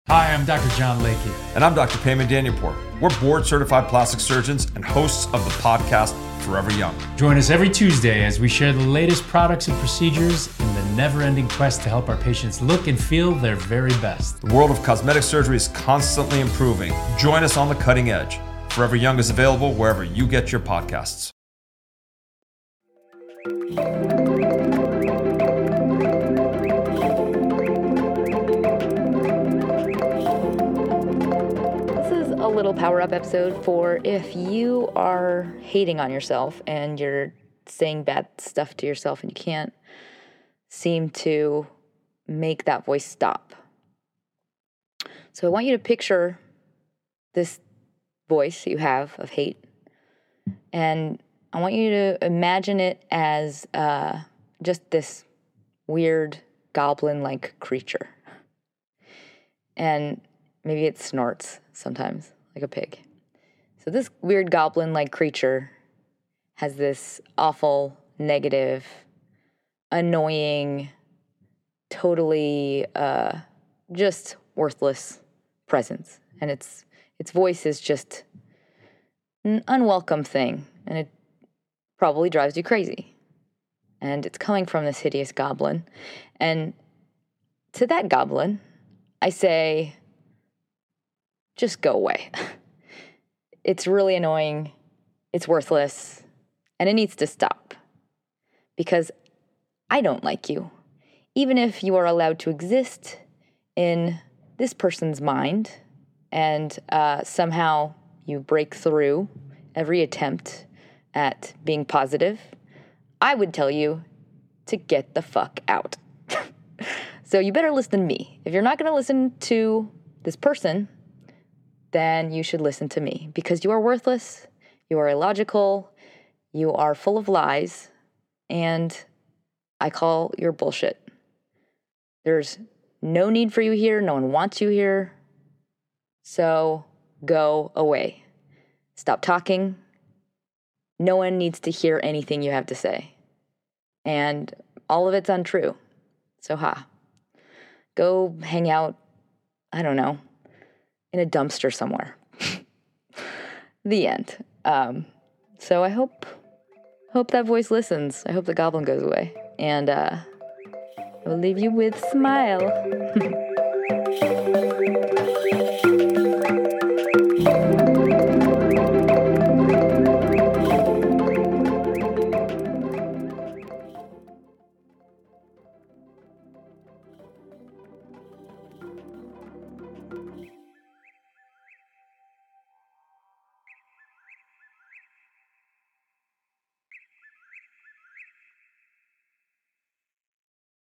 Hi, I'm Dr. John Lakey. And I'm Dr. Payman Danielpour. We're board-certified plastic surgeons and hosts of the podcast Forever Young. Join us every Tuesday as we share the latest products and procedures in the never-ending quest to help our patients look and feel their very best. The world of cosmetic surgery is constantly improving. Join us on the cutting edge. Forever Young is available wherever you get your podcasts. A little power-up episode for if you are hating on yourself and you're saying bad stuff to yourself and you can't seem to make that voice stop. So I want you to picture this voice you have of hate, and I want you to imagine it as just this weird goblin-like creature. And maybe it snorts sometimes, like a pig. So this weird goblin-like creature has this awful, negative, annoying, totally just worthless presence. And its voice is just an unwelcome thing, and it probably drives you crazy. And it's coming from this hideous goblin. And to that goblin, I say, just go away. It's really annoying, it's worthless, and it needs to stop. Because I don't like you. Even if you are allowed to exist in this person's mind, and somehow you break through every attempt at being positive, I would tell you to get the fuck out. So you better listen to me. If you're not going to listen to this person, then you should listen to me, because you are worthless, you are illogical, you are full of lies, and I call your bullshit. There's no need for you here, no one wants you here, so go away. Stop talking. No one needs to hear anything you have to say. And all of it's untrue. So go hang out, I don't know, in a dumpster somewhere. The end. So I hope that voice listens. I hope the goblin goes away. And I will leave you with smile.